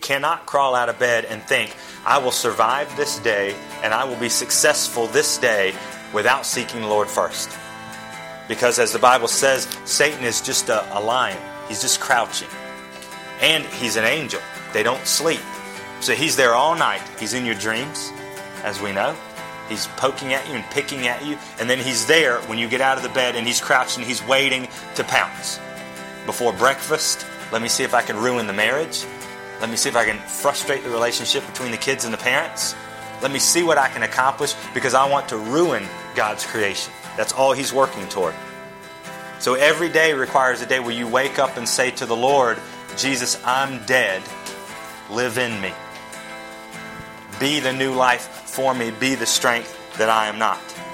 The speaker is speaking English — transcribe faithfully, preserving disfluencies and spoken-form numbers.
cannot crawl out of bed and think, I will survive this day and I will be successful this day without seeking the Lord first. Because as the Bible says, Satan is just a, a lion. He's just crouching. And he's an angel. They don't sleep. So he's there all night. He's in your dreams, as we know. He's poking at you and picking at you. And then he's there when you get out of the bed and he's crouching. He's waiting to pounce. Before breakfast, let me see if I can ruin the marriage. Let me see if I can frustrate the relationship between the kids and the parents. Let me see what I can accomplish because I want to ruin God's creation. That's all he's working toward. So every day requires a day where you wake up and say to the Lord, Jesus, I'm dead. Live in me. Be the new life for me. Be the strength that I am not.